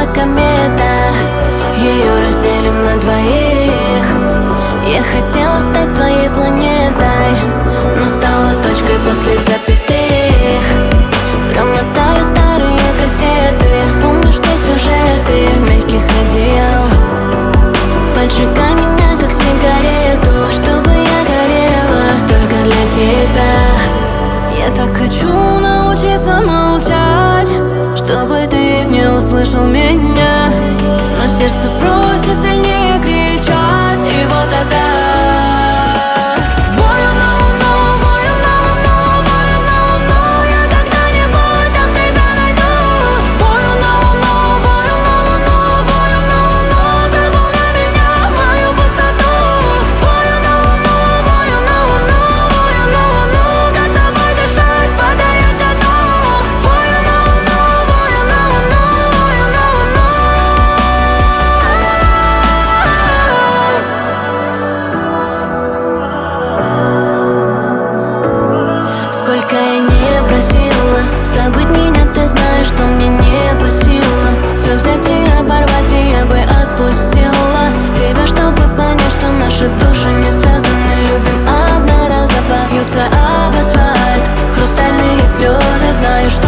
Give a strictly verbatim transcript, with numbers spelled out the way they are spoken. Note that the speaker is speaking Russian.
комета, ее разделим на двоих. Я хотела стать твоей планетой, но стала точкой после запятых. Промотаю старые кассеты, помню, что сюжеты мягких одеял. Поджигай меня, как сигарету, чтобы я горела только для тебя. Я так хочу научиться молчать, чтобы ты не услышал меня, но сердце просит сильнее кричать. И вот опять вою на луну, вою на луну, вою на луну. Я когда-нибудь там тебя найду. Вою на луну, вою на луну, вою на луну. Заполняй меня, мою пустоту. Вою на луну, вою на луну, вою на луну. Как тобой дышать, падая ко дну. Вою на луну, вою на луну, вою на луну. Сколько я не просила забыть меня, ты знаешь, что мне не по силам. Все взять и оборвать, и я бы отпустила тебя, чтобы понять, что наши души не связаны. Любим одноразово, бьются об асфальт хрустальные слезы, знаю, что